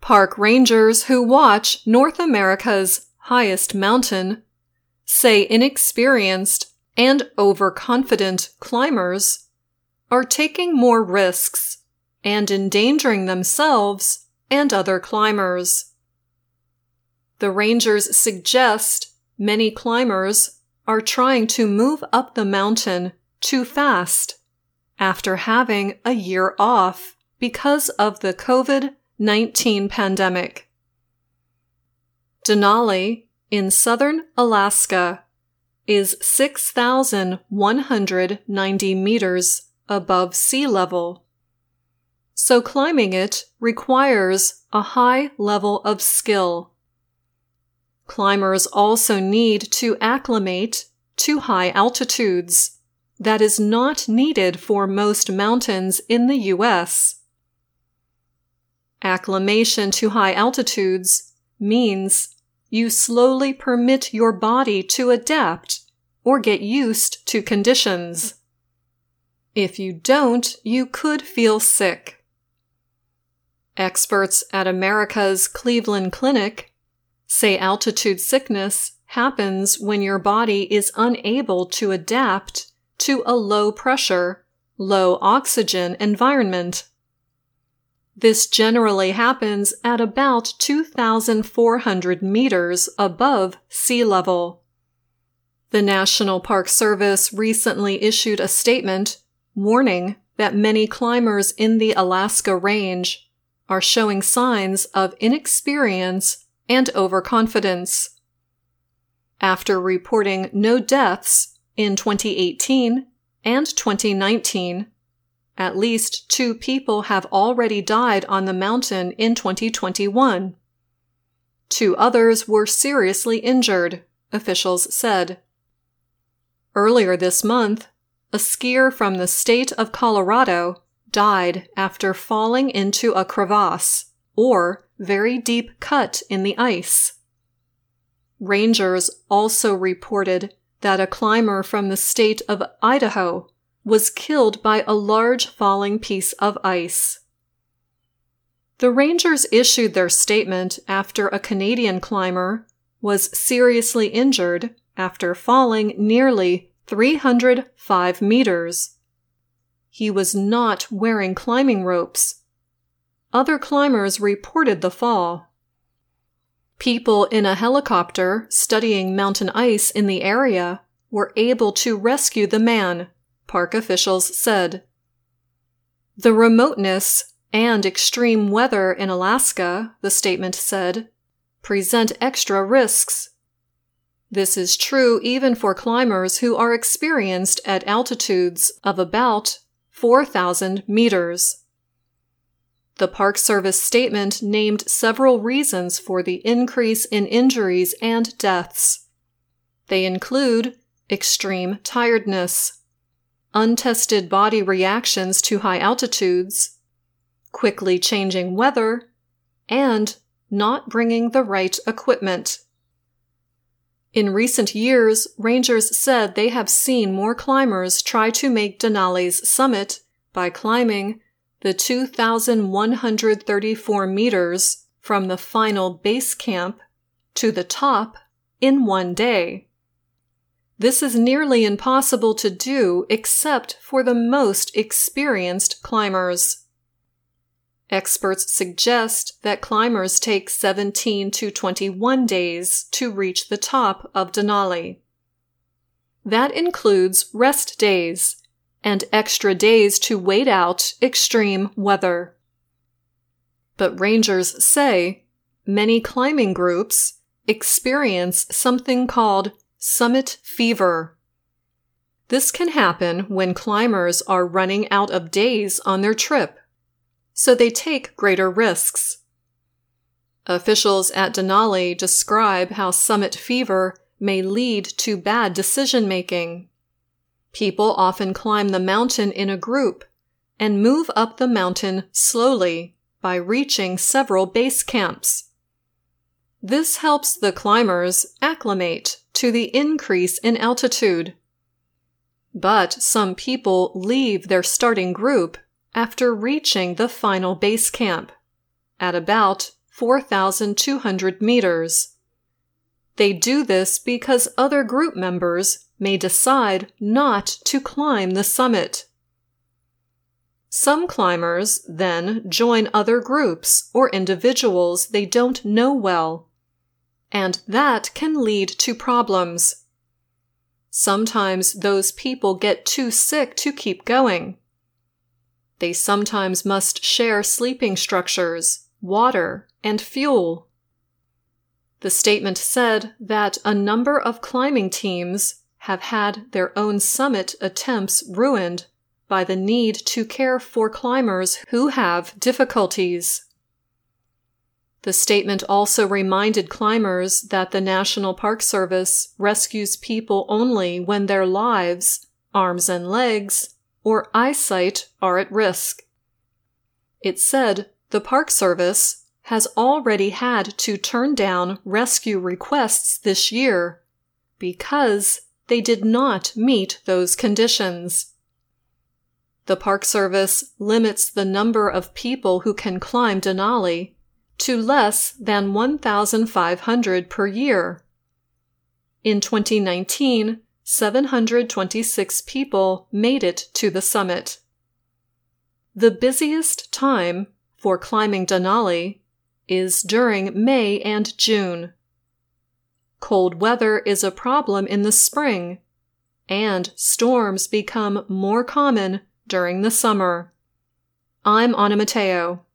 Park rangers who watch North America's highest mountain say inexperienced and overconfident climbers are taking more risks and endangering themselves and other climbers. The rangers suggest many climbers are trying to move up the mountain too fast after having a year off because of the COVID-19 pandemic. Denali in southern Alaska is 6,190 meters above sea level, so climbing it requires a high level of skill. Climbers also need to acclimate to high altitudes. That is not needed for most mountains in the U.S. Acclimation to high altitudes means you slowly permit your body to adapt or get used to conditions. If you don't, you could feel sick. Experts at America's Cleveland Clinic say altitude sickness happens when your body is unable to adapt to a low-pressure, low-oxygen environment. This generally happens at about 2,400 meters above sea level. The National Park Service recently issued a statement warning that many climbers in the Alaska Range are showing signs of inexperience and overconfidence. After reporting no deaths in 2018 and 2019, at least 2 people have already died on the mountain in 2021. 2 others were seriously injured, officials said. Earlier this month, a skier from the state of Colorado died after falling into a crevasse, or very deep cut in the ice. Rangers also reported that a climber from the state of Idaho was killed by a large falling piece of ice. The rangers issued their statement after a Canadian climber was seriously injured after falling nearly 305 meters. He was not wearing climbing ropes. Other climbers reported the fall. People in a helicopter studying mountain ice in the area were able to rescue the man, park officials said. The remoteness and extreme weather in Alaska, the statement said, present extra risks. This is true even for climbers who are experienced at altitudes of about 4,000 meters. The Park Service statement named several reasons for the increase in injuries and deaths. They include extreme tiredness, untested body reactions to high altitudes, quickly changing weather, and not bringing the right equipment. In recent years, rangers said they have seen more climbers try to make Denali's summit by climbing the 2,134 meters from the final base camp to the top in one day. This is nearly impossible to do except for the most experienced climbers. Experts suggest that climbers take 17 to 21 days to reach the top of Denali. That includes rest days and extra days to wait out extreme weather. But rangers say many climbing groups experience something called summit fever. This can happen when climbers are running out of days on their trip, so they take greater risks. Officials at Denali describe how summit fever may lead to bad decision-making. People often climb the mountain in a group and move up the mountain slowly by reaching several base camps. This helps the climbers acclimate to the increase in altitude. But some people leave their starting group after reaching the final base camp at about 4,200 meters. They do this because other group members may decide not to climb the summit. Some climbers then join other groups or individuals they don't know well, and that can lead to problems. Sometimes those people get too sick to keep going. They sometimes must share sleeping structures, water, and fuel. The statement said that a number of climbing teams have had their own summit attempts ruined by the need to care for climbers who have difficulties. The statement also reminded climbers that the National Park Service rescues people only when their lives, arms and legs, or eyesight are at risk. It said the Park Service has already had to turn down rescue requests this year because they did not meet those conditions. The Park Service limits the number of people who can climb Denali to less than 1,500 per year. In 2019, 726 people made it to the summit. The busiest time for climbing Denali is during May and June. Cold weather is a problem in the spring, and storms become more common during the summer. I'm Anna Matteo.